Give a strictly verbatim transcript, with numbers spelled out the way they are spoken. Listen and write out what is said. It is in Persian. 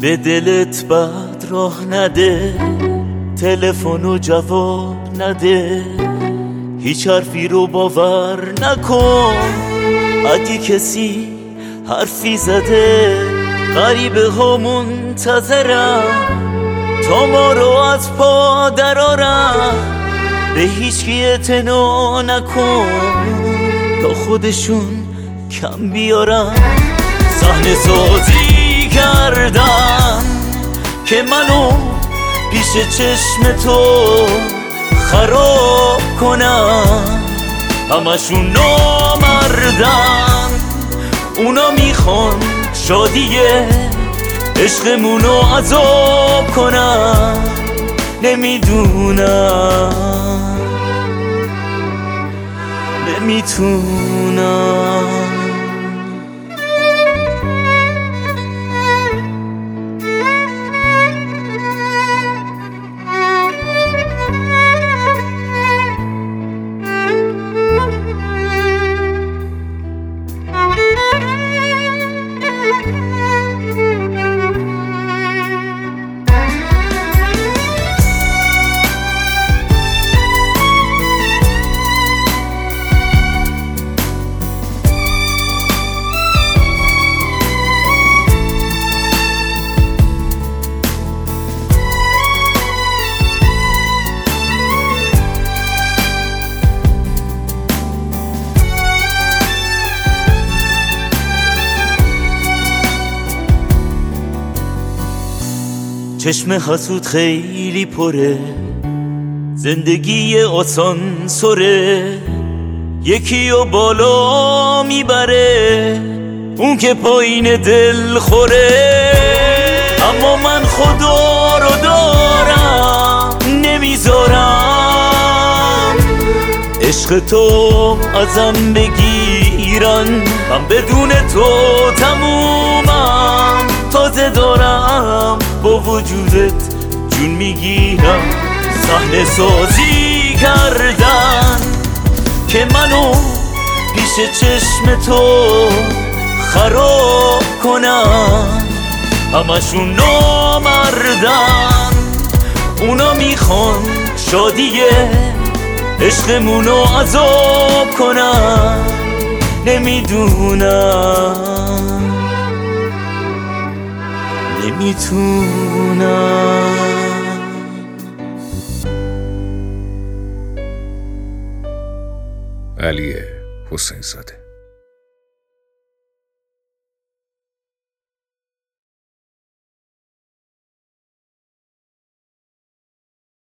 به دلت بد راه نده، تلفنو جواب نده، هیچ حرفی رو باور نکن. اگه کسی حرفی زده غریبه ها منتظرم تا ما رو از پا درارم. به هیچ کی اعتنا نکن تا خودشون کم بیارم. صحنه سازی کردن که منو پیش چشم تو خراب کنم. همشون نامردن، اونا میخوان شادیه عشقمونو عذاب کنم. نمیدونم نمیتونم. چشم حسود خیلی پره، زندگی آسانسوره. یکی رو بالا میبره، اون که پایین دل خوره. اما من خدا رو دارم، نمیذارم عشق تو ازم بگیرن. من بدون تو تمومم، تازه دارم با وجودت جون میگیرم. صحنه سازی کردن که منو پیش چشم تو خراب کنم. همشون نامردن، اونا میخوان شادیه عشقمونو عذاب کنم. نمیدونم نمیتونم. علی حسین زاده.